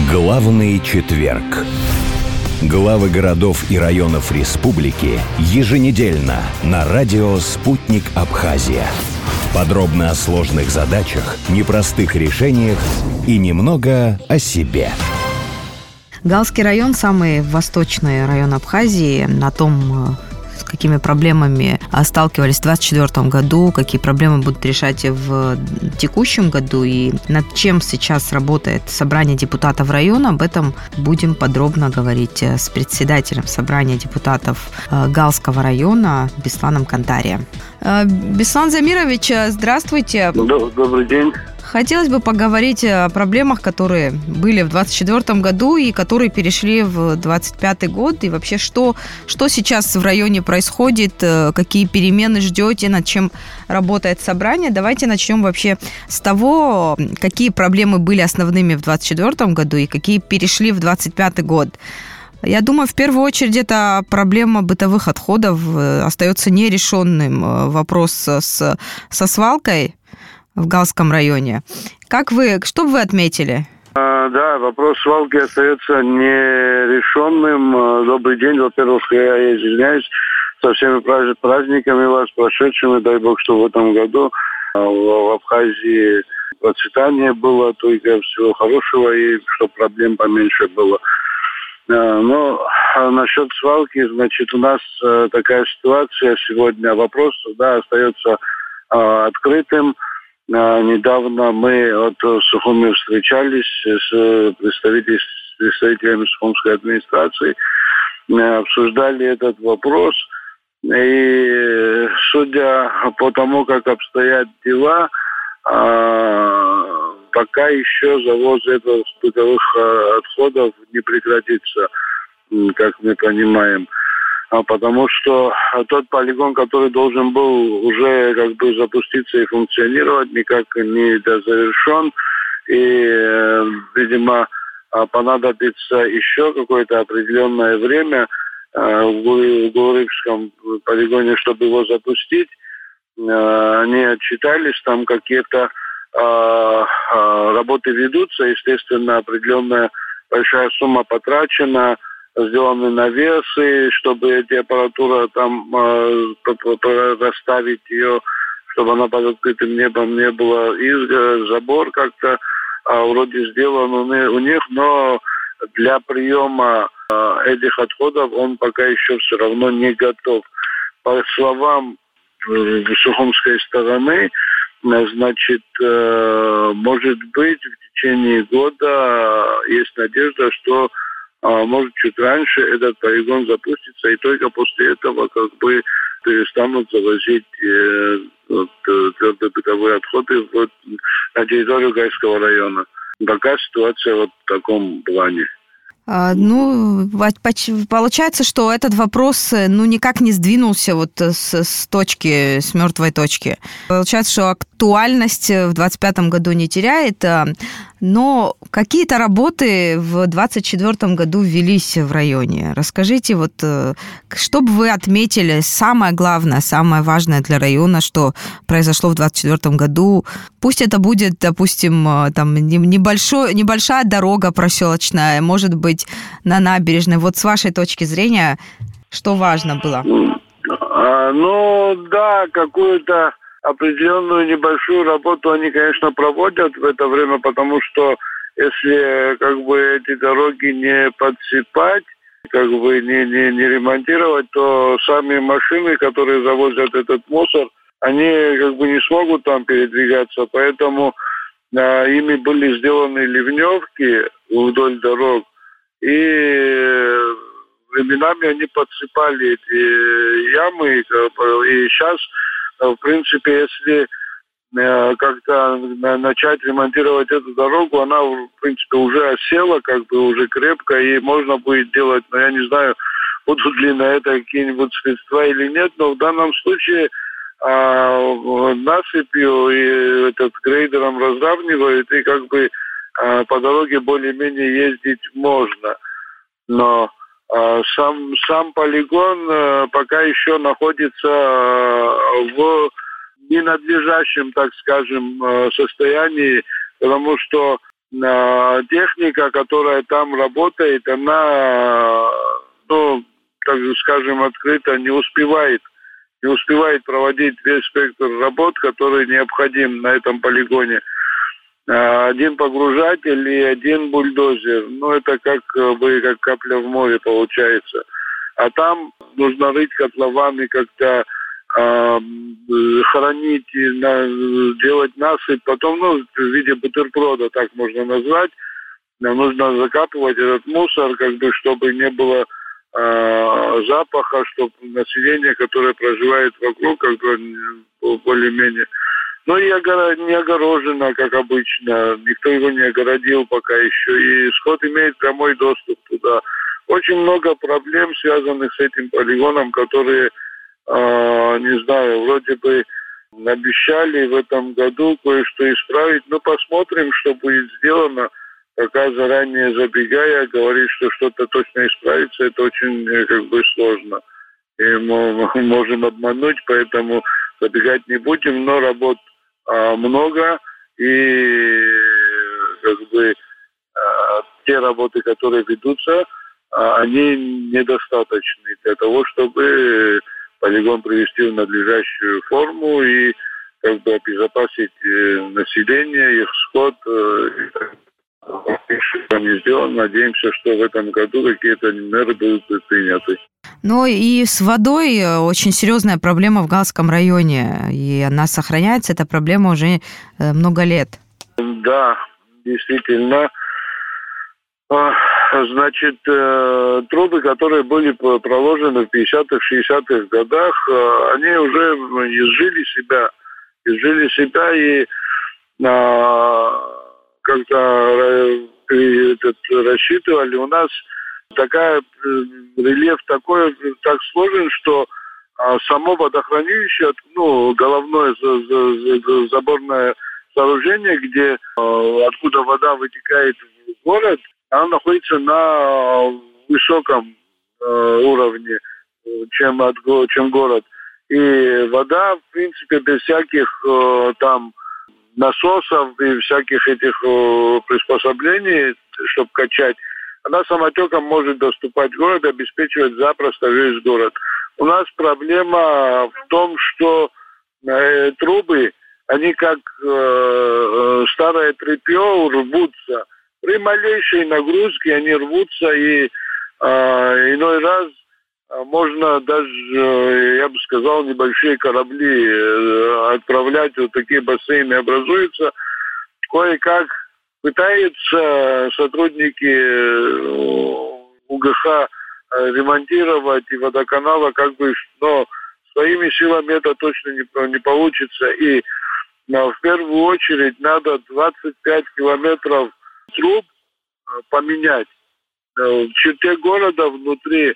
Главный четверг. Главы городов и районов республики еженедельно на радио «Спутник Абхазия». Подробно о сложных задачах, непростых решениях и немного о себе. Галский район – самый восточный район Абхазии. На том, с какими проблемами сталкивались в 2024 году, какие проблемы будут решать в текущем году и над чем сейчас работает собрание депутатов района, об этом будем подробно говорить с председателем собрания депутатов Галского района Бесланом Кантарием. Беслан Замирович, здравствуйте. Добрый день. Хотелось бы поговорить о проблемах, которые были в 2024 году и которые перешли в 2025 год. И вообще, что сейчас в районе происходит, какие перемены ждете, над чем работает собрание. Давайте начнем вообще с того, какие проблемы были основными в 2024 году и какие перешли в 2025 год. Я думаю, в первую очередь, это проблема бытовых отходов. Остается нерешенным вопрос со свалкой в Галском районе. Что бы вы отметили? Да, вопрос свалки остается нерешенным. Добрый день. Во-первых, я извиняюсь со всеми праздниками вас, прошедшими. Дай бог, что в этом году в Абхазии процветание было, только всего хорошего, и чтобы проблем поменьше было. Но насчет свалки, значит, у нас такая ситуация сегодня. Вопрос, остается открытым. Недавно мы в Сухуми встречались с представителями Сухумской администрации, обсуждали этот вопрос. И судя по тому, как обстоят дела, пока еще завоз этих бытовых отходов не прекратится, как мы понимаем. Потому что тот полигон, который должен был уже запуститься и функционировать, никак не дозавершен. И, видимо, понадобится еще какое-то определенное время в Гурыбском полигоне, чтобы его запустить. Они отчитались, там какие-то работы ведутся, естественно, определенная большая сумма потрачена, сделаны навесы, чтобы эти аппаратура там расставить ее, чтобы она под открытым небом не было. И забор как-то вроде сделан у них, но для приема этих отходов он пока еще все равно не готов. По словам сухумской стороны, значит, может быть, в течение года есть надежда, что может, чуть раньше этот полигон запустится, и только после этого перестанут завозить твердобытовые отходы на территорию Гайского района. Пока ситуация в таком плане. Получается, что этот вопрос никак не сдвинулся с мертвой точки. Получается, что актуальность в 2025 году не теряет, но какие-то работы в 2024 году велись в районе. Расскажите, что бы вы отметили самое главное, самое важное для района, что произошло в 2024 году? Пусть это будет, допустим, небольшая дорога проселочная, может быть, на набережной. С вашей точки зрения, что важно было? Какую-то определенную небольшую работу они, конечно, проводят в это время, потому что если эти дороги не подсыпать, не ремонтировать, то сами машины, которые завозят этот мусор, они не смогут там передвигаться, поэтому ими были сделаны ливневки вдоль дорог, и временами они подсыпали эти ямы, и сейчас, в принципе, если как-то начать ремонтировать эту дорогу, она, в принципе, уже осела, уже крепко, и можно будет делать, но я не знаю, будут ли на это какие-нибудь средства или нет, но в данном случае насыпью и грейдером разравнивают, и по дороге более-менее ездить можно. Но сам полигон пока еще находится в ненадлежащем, так скажем, состоянии, потому что техника, которая там работает, она, так скажем, открыто не успевает проводить весь спектр работ, который необходим на этом полигоне. Один погружатель и один бульдозер. Это как капля в море получается. А там нужно рыть котлованы, как-то хранить, делать насыпь. Потом, в виде бутерброда, так можно назвать, нужно закапывать этот мусор, чтобы не было запаха, чтобы население, которое проживает вокруг, более-менее. И не огорожено, как обычно. Никто его не огородил пока еще. И скот имеет прямой доступ туда. Очень много проблем, связанных с этим полигоном, которые, не знаю, вроде бы обещали в этом году кое-что исправить. Посмотрим, что будет сделано. Пока заранее забегая, говорить, что что-то точно исправится, это очень сложно. И мы можем обмануть, поэтому забегать не будем, но работ много, и те работы, которые ведутся, они недостаточны для того, чтобы полигон привести в надлежащую форму и обезопасить население, их скот. Не сделано. Надеемся, что в этом году какие-то меры будут приняты. И с водой очень серьезная проблема в Галском районе, и она сохраняется, эта проблема уже много лет. Да, действительно. Значит, трубы, которые были проложены в 50-х, 60-х годах, они уже изжили себя и как-то рассчитывали. У нас рельеф такой, так сложен, что само водохранилище, головное заборное сооружение, откуда вода вытекает в город, оно находится на высоком уровне, чем город. И вода, в принципе, без всяких насосов и всяких этих приспособлений, чтобы качать, она самотеком может доступать в город, обеспечивать запросто весь город. У нас проблема в том, что трубы, они как старое тряпье рвутся. При малейшей нагрузке они рвутся, и иной раз можно даже, я бы сказал, небольшие корабли отправлять, такие бассейны образуются. Кое-как пытаются сотрудники УГХ ремонтировать и водоканала, но своими силами это точно не получится. И в первую очередь надо 25 километров труб поменять. В черте города внутри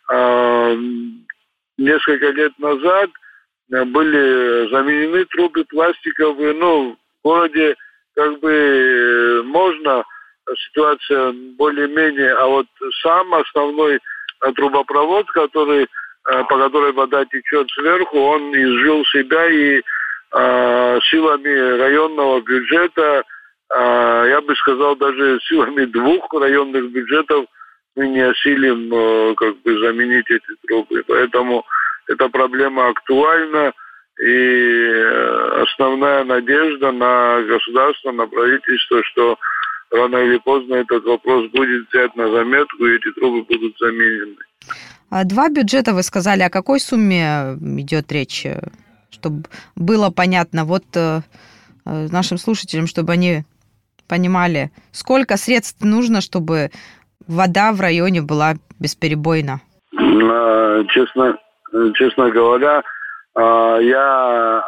несколько лет назад были заменены трубы пластиковые. В городе можно, ситуация более-менее, а вот сам основной трубопровод, по которой вода течет сверху, он изжил себя, и силами районного бюджета, я бы сказал, даже силами 2 районных бюджетов мы не осилим заменить эти трубы. Поэтому эта проблема актуальна, и основная надежда на государство, на правительство, что рано или поздно этот вопрос будет взят на заметку, и эти трубы будут заменены. 2 бюджета, вы сказали. О какой сумме идет речь? Чтобы было понятно нашим слушателям, чтобы они понимали, сколько средств нужно, чтобы вода в районе была бесперебойна. Честно говоря, я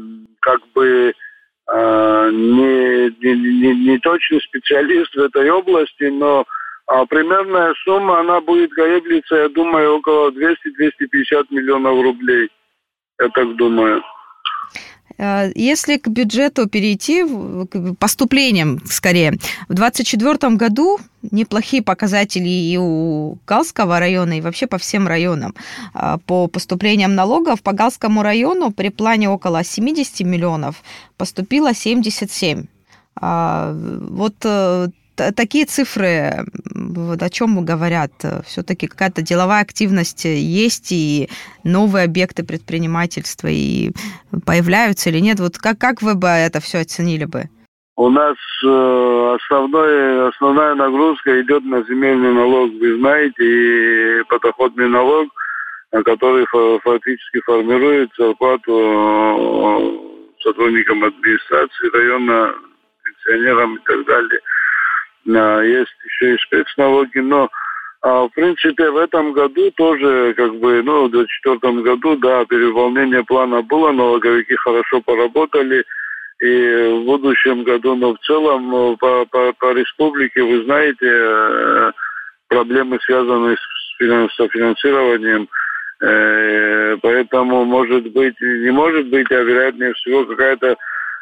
не точный специалист в этой области, но примерная сумма, она будет колеблиться, я думаю, около 200-250 миллионов рублей. Я так думаю. Если к бюджету перейти, к поступлениям скорее, в 2024 году неплохие показатели и у Галского района, и вообще по всем районам. По поступлениям налогов по Галскому району при плане около 70 миллионов поступило 77. Вот такие цифры, вот о чем говорят? Все-таки какая-то деловая активность есть, и новые объекты предпринимательства и появляются или нет? Вот как вы бы это все оценили бы? У нас основная нагрузка идет на земельный налог, вы знаете, и подоходный налог, который фактически формирует зарплату сотрудникам администрации района, пенсионерам и так далее. Есть еще и спецналоги, но в принципе в этом году тоже в 2024 году, да, перевыполнение плана было, налоговики хорошо поработали, и в будущем году, но в целом по республике, вы знаете, проблемы, связанные с финансированием, поэтому не может быть, а вероятнее всего какая-то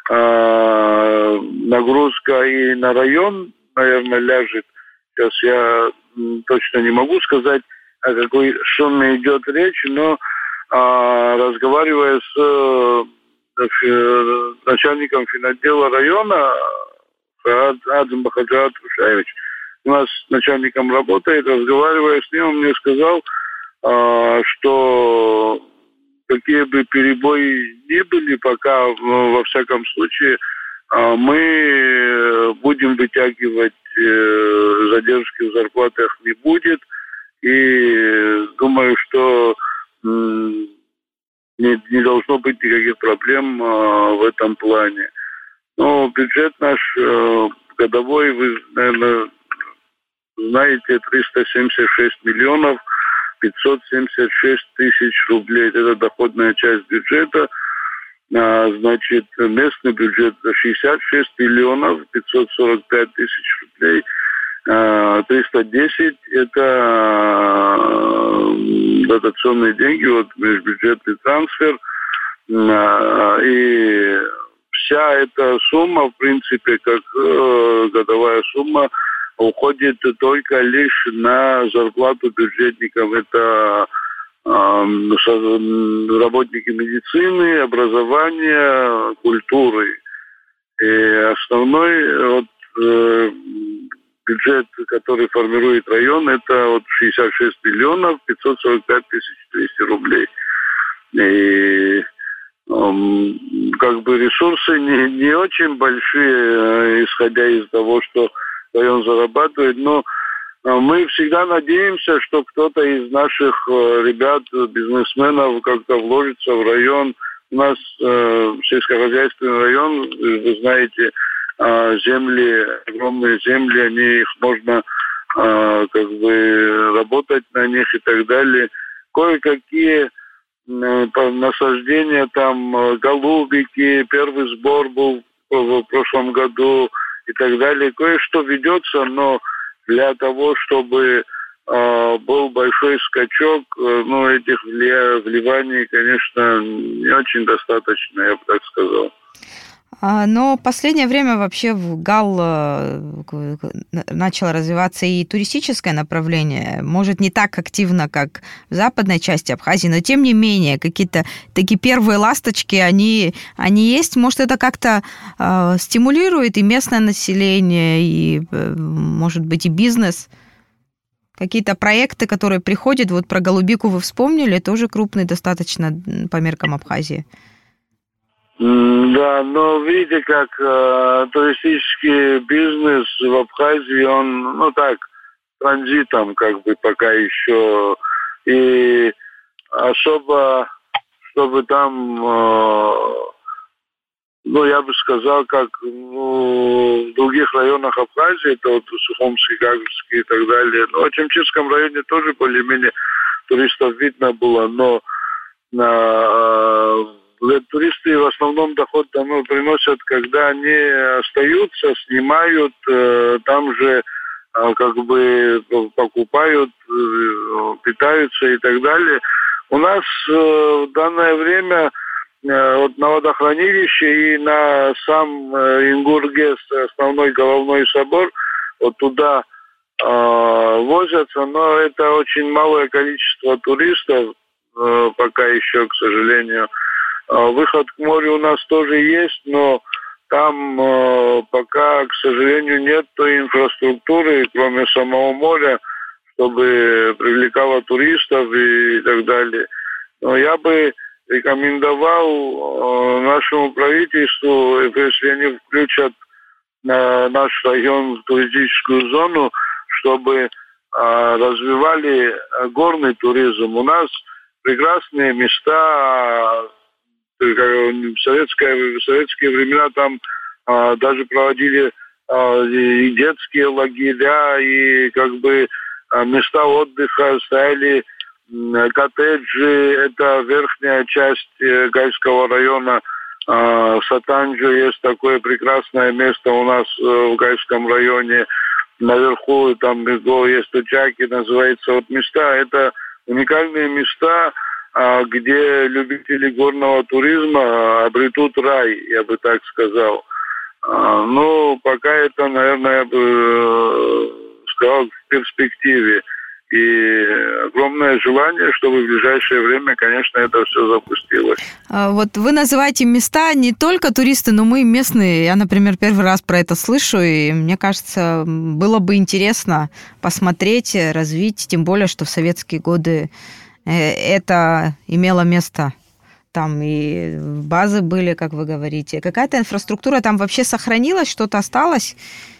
нагрузка и на район, наверное, ляжет. Сейчас я точно не могу сказать, о какой сумме идет речь, но разговаривая с начальником финотдела района, Адзем Бахаджат Рушаевич, у нас с начальником работает, разговаривая с ним, он мне сказал, что какие бы перебои ни были, пока, во всяком случае, мы будем вытягивать, задержки в зарплатах не будет. И думаю, что не должно быть никаких проблем в этом плане. Но бюджет наш годовой, вы, наверное, знаете, 376 миллионов 576 тысяч рублей. Это доходная часть бюджета. Значит, местный бюджет 66 миллионов 545 тысяч рублей. 310 это дотационные деньги, вот межбюджетный трансфер. И вся эта сумма, в принципе, как годовая сумма, уходит только лишь на зарплату бюджетникам. Это работники медицины, образования, культуры. И основной бюджет, который формирует район, это 66 миллионов 545 тысяч 200 рублей. И ресурсы не очень большие, исходя из того, что район зарабатывает, но мы всегда надеемся, что кто-то из наших ребят, бизнесменов, как-то вложится в район. У нас сельскохозяйственный район, вы знаете, земли, огромные земли, их можно работать на них и так далее. Кое-какие насаждения, там голубики, первый сбор был в прошлом году и так далее. Кое-что ведется, но для того, чтобы был большой скачок, этих вливаний, конечно, не очень достаточно, я бы так сказал. Но в последнее время вообще в ГАЛ начало развиваться и туристическое направление. Может, не так активно, как в западной части Абхазии, но тем не менее, какие-то такие первые ласточки, они есть. Может, это как-то стимулирует и местное население, и, может быть, и бизнес. Какие-то проекты, которые приходят, вот про голубику вы вспомнили, тоже крупные достаточно по меркам Абхазии. Да, но видите, как туристический бизнес в Абхазии, он, транзитом пока еще. И особо, чтобы там, я бы сказал, как в других районах Абхазии, это в Сухумске, Гагрске и так далее. В Ачамчирском районе тоже более-менее туристов видно было, но туристы в основном доход домой приносят, когда они остаются, снимают, там же покупают, питаются и так далее. У нас в данное время на водохранилище и на сам Ингургес, основной головной собор, туда возятся, но это очень малое количество туристов, пока еще, к сожалению. Выход к морю у нас тоже есть, но Там пока, к сожалению, нет той инфраструктуры, кроме самого моря, чтобы привлекало туристов и так далее. Но я бы рекомендовал нашему правительству, если они включат наш район в туристическую зону, чтобы развивали горный туризм. У нас прекрасные места. В советские времена там даже проводили и детские лагеря, и места отдыха, стояли коттеджи. Это верхняя часть Гайского района. Сатанджи есть такое прекрасное место у нас в Гайском районе. Наверху там есть Тучаки, называется. Вот места, это уникальные места, где любители горного туризма обретут рай, я бы так сказал. Но пока это, наверное, я бы сказал, в перспективе. И огромное желание, чтобы в ближайшее время, конечно, это все запустилось. Вот вы называете места не только туристы, но мы местные. Я, например, первый раз про это слышу, и мне кажется, было бы интересно посмотреть, развить, тем более, что в советские годы это имело место. Там и базы были, как вы говорите. Какая-то инфраструктура там вообще сохранилась, что-то осталось?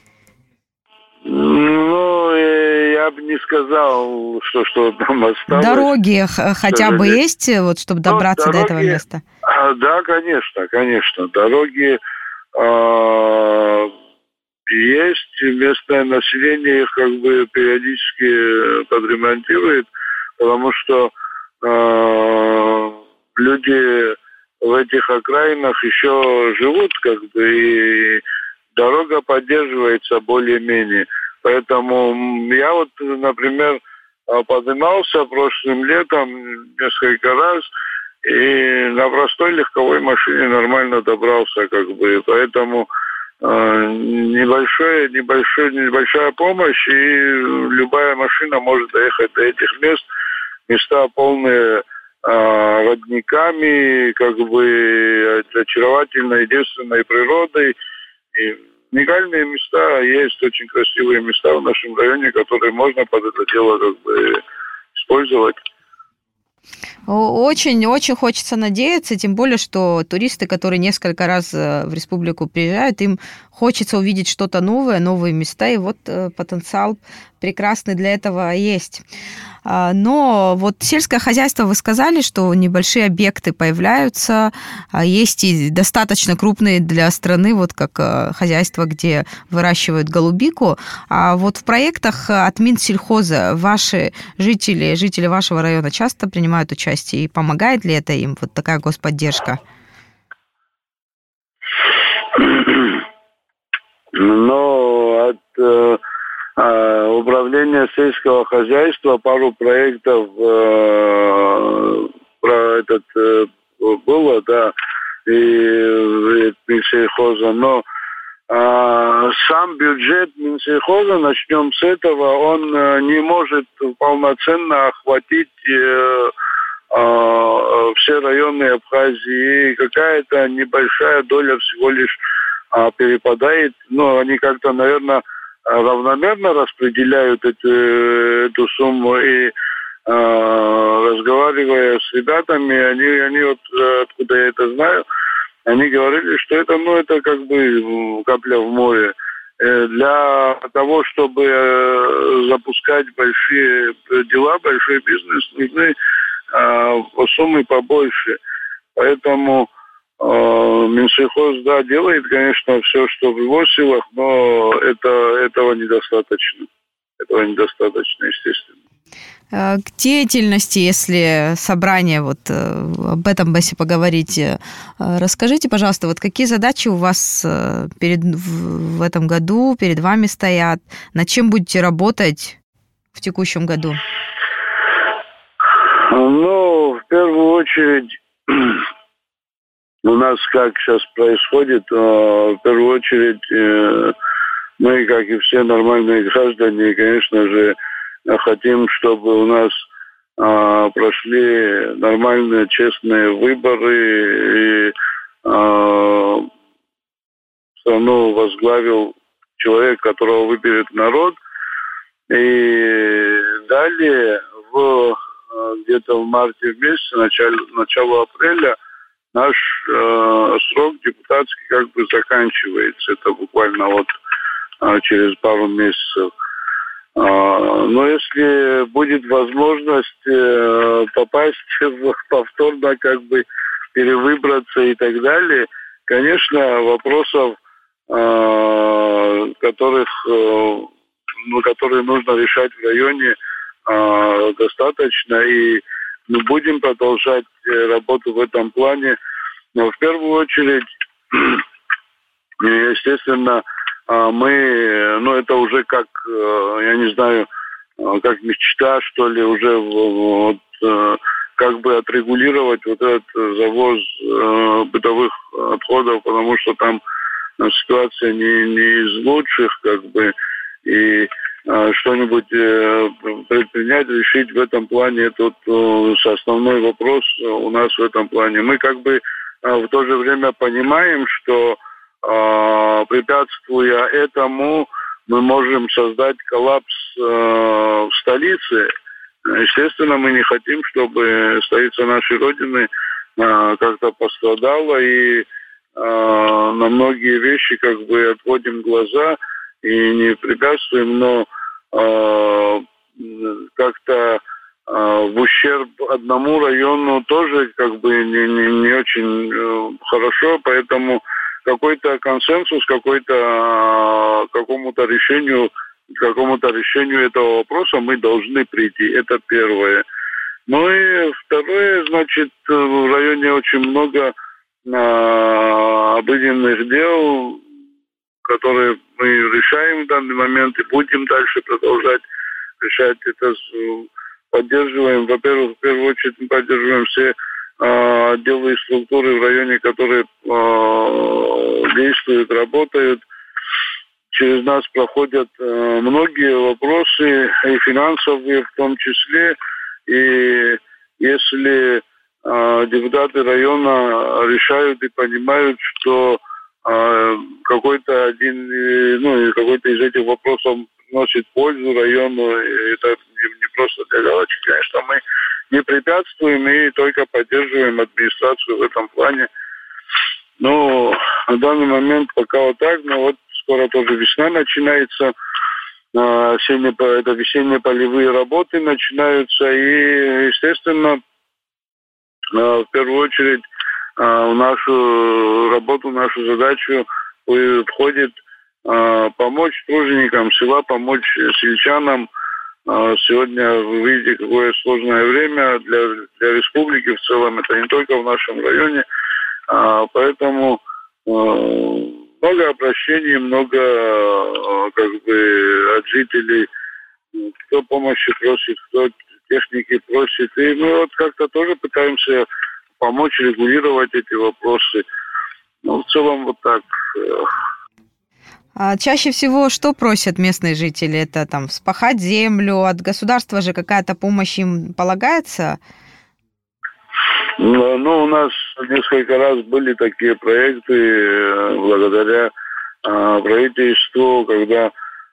Ну, я бы не сказал, что там осталось. Дороги хотя бы есть, вот, чтобы добраться до этого места? Да, конечно. Дороги есть. Местное население их периодически подремонтирует, потому что люди в этих окраинах еще живут, и дорога поддерживается более-менее. Поэтому я вот, например, поднимался прошлым летом несколько раз и на простой легковой машине нормально добрался, Поэтому небольшая помощь, и любая машина может доехать до этих мест. Места полные родниками, очаровательной девственной природой. И уникальные места, есть очень красивые места в нашем районе, которые можно под это дело использовать. Очень хочется надеяться, тем более, что туристы, которые несколько раз в республику приезжают, им хочется увидеть что-то новое, новые места, и вот потенциал прекрасный для этого есть. Но вот сельское хозяйство, вы сказали, что небольшие объекты появляются, есть и достаточно крупные для страны, вот как хозяйство, где выращивают голубику. А вот в проектах от Минсельхоза ваши жители вашего района часто принимают участие, и помогает ли это им, вот такая господдержка? Но от управления сельского хозяйства пару проектов было, да, и Минсельхоза, но сам бюджет Минсельхоза, начнем с этого, он не может полноценно охватить все районы Абхазии, и какая-то небольшая доля всего лишь перепадает, но они как-то, наверное, равномерно распределяют эту сумму, и разговаривая с ребятами, они вот, откуда я это знаю, они говорили, что это капля в море. Для того, чтобы запускать большие дела, большой бизнес, нужны суммы побольше. Поэтому Минсельхоз, да, делает, конечно, все, что в его силах, но этого недостаточно. Этого недостаточно, естественно. К деятельности, если собрание, вот об этом, если поговорить, расскажите, пожалуйста, вот какие задачи у вас в этом году перед вами стоят, над чем будете работать в текущем году? Ну, в первую очередь, у нас как сейчас происходит, в первую очередь, мы, как и все нормальные граждане, конечно же, хотим, чтобы у нас прошли нормальные, честные выборы, и страну возглавил человек, которого выберет народ. И далее, где-то в марте месяце, начало апреля, наш срок депутатский как бы заканчивается. Это буквально вот через пару месяцев. Но если будет возможность попасть повторно, как бы перевыбраться и так далее, конечно, вопросов, которые нужно решать в районе, достаточно, и мы будем продолжать работу в этом плане. Но в первую очередь, естественно, это уже как, я не знаю, как мечта, что ли, уже как бы отрегулировать вот этот завоз бытовых отходов, потому что там ситуация не из лучших, как бы, и что-нибудь предпринять, решить в этом плане, это основной вопрос у нас в этом плане. Мы как бы в то же время понимаем, что препятствуя этому, мы можем создать коллапс в столице. Естественно, мы не хотим, чтобы столица нашей Родины как-то пострадала, и на многие вещи как бы отводим глаза и не препятствуем, но как-то в ущерб одному району тоже как бы не очень хорошо, поэтому какой-то консенсус, какому-то решению этого вопроса мы должны прийти. Это первое. Ну и второе, значит, в районе очень много обыденных дел, которые мы решаем в данный момент и будем дальше продолжать решать. Это поддерживаем, во-первых, в первую очередь мы поддерживаем все отделы и структуры в районе, которые действуют, работают. Через нас проходят многие вопросы, и финансовые в том числе. И если депутаты района решают и понимают, что какой-то из этих вопросов приносит пользу району, это не просто для галочки, конечно, мы не препятствуем и только поддерживаем администрацию в этом плане. Но на данный момент пока вот так, но вот скоро тоже весна начинается, весенние полевые работы начинаются, и, естественно, в первую очередь в нашу работу, в нашу задачу входит помочь труженикам села, помочь сельчанам. Сегодня вы видите, какое сложное время для республики в целом, это не только в нашем районе, поэтому много обращений, много как бы от жителей, кто помощи просит, кто техники просит, и мы вот как-то тоже пытаемся помочь регулировать эти вопросы. Ну, в целом вот так. А чаще всего что просят местные жители? Это там вспахать землю, от государства же какая-то помощь им полагается? Ну, у нас несколько раз были такие проекты благодаря правительству, когда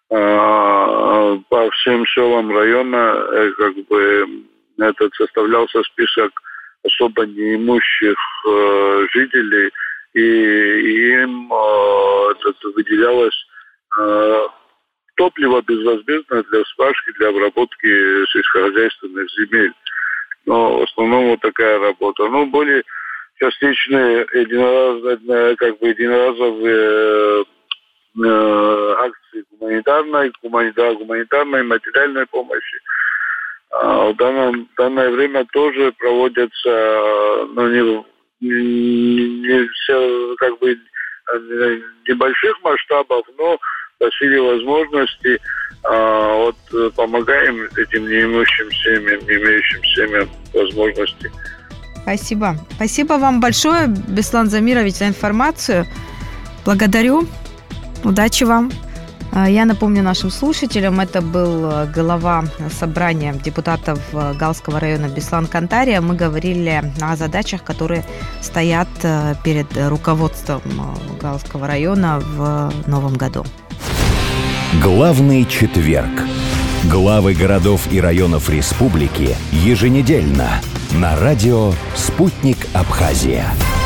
по всем селам района как бы этот составлялся список особо неимущих жителей, и им выделялось топливо безвозмездно для вспашки, для обработки сельскохозяйственных земель. Но в основном вот такая работа. Ну, были частичные единоразовые акции гуманитарной материальной помощи. В данное время тоже проводятся, не все как бы небольших масштабов, но по силе возможностей помогаем этим неимущим семьям, не имеющим семьям возможности. Спасибо. Спасибо вам большое, Беслан Замирович, за информацию. Благодарю. Удачи вам. Я напомню нашим слушателям, это был глава собрания депутатов Галского района Беслан Кантария. Мы говорили о задачах, которые стоят перед руководством Галского района в новом году. Главный четверг. Главы городов и районов республики еженедельно на радио «Спутник Абхазия».